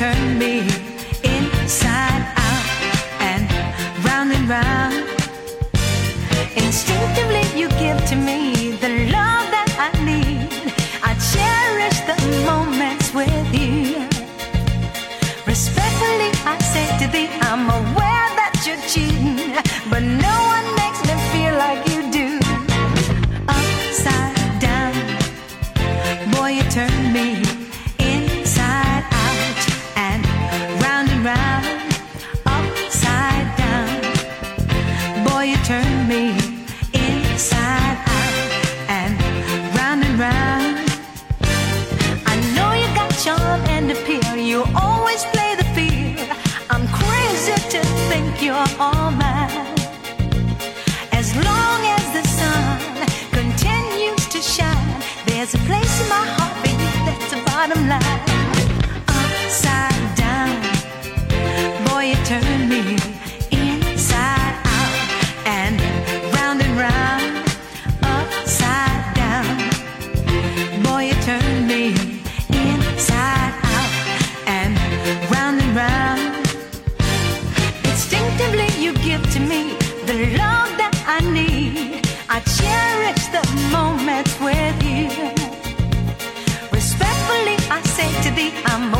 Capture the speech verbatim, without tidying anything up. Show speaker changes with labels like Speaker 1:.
Speaker 1: turn me inside out and round and round. Instinctively you give to me the love that I need. I cherish the moments with you. Respectfully I say to thee, I'm aware that you're cheating, but no one makes me feel like you do. Upside down, boy, you turn me inside out and round and round. Upside down, boy, you turn me inside out and round and round. I know you got charm and appeal, you always play the field. I'm crazy to think you're all mine. As long as the sun continues to shine, there's a place in my heart for you, that's the bottom line. Upside down, boy, you turn me inside out and round and round. Upside down, boy, you turn me inside out and round and round. Instinctively you give to me the love that I need. I cherish the moments with you. Respectfully I say to thee, I'm